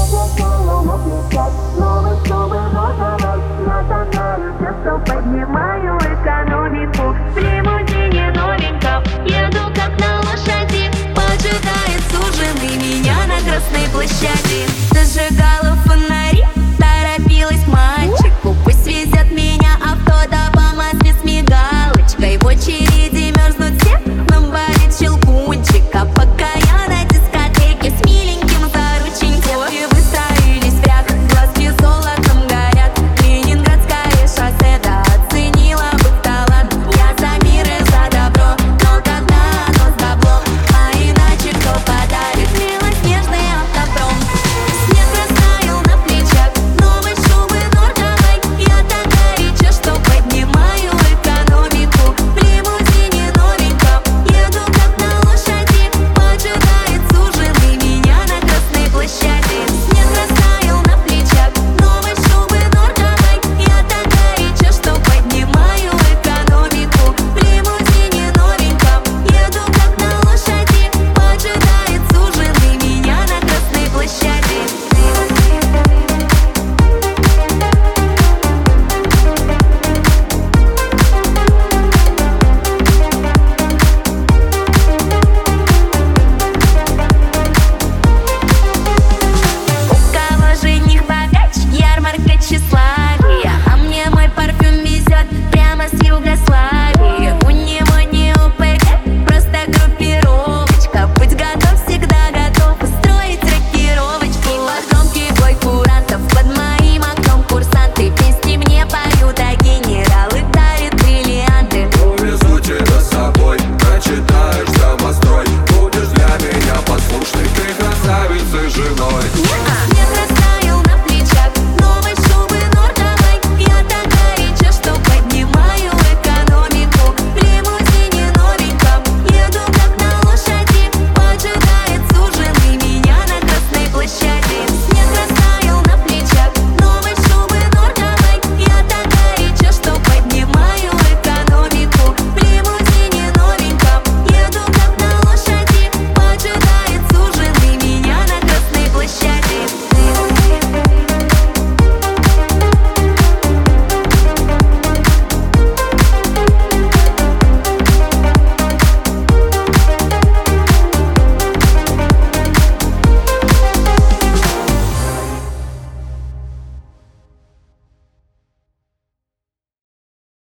Поднимаю экономику в лимузине новеньком. Еду как на лошади, поджидает суженый меня на Красной площади. Зажигала фонари, торопилась к мальчику. Пусть везет меня авто, да по Москве с мигалочкой. В очереди мерзнут все, но болит щелкунчик. А пока я на дискотеке с миленьким за рученьку. И выстроились в ряд, глазки золотом горят. Ленинградское шоссе, да оценила бы талант. Я за мир и за добро, но когда оно с табло, а иначе кто подарит белоснежный автопром? Снег растаял на плечах новой шубы норковой. Я такая реча, что поднимаю экономику в лимузине новеньком. Еду как на лошади, поджидает суженый меня на Красной площади. Снег растаял на плечах новой шубы норковой. Я такая реча, что поднимаю экономику в лимузине новеньком. Еду как на лошади, поджидает суженый меня на Красной площади. У кого жених богач, ярмарка тщеславия, а мне мой парфюм везет прямо с Югославии. У него не ОПГ, просто группировочка. Будь готов, всегда готов устроить рокировочку. Под громкий бой курантов, под моим окном курсанты песни мне поют, а генералы дарят бриллианты. Увезу тебя с собой, прочитаешь домострой. Будешь для меня послушной, ты красавицей женой.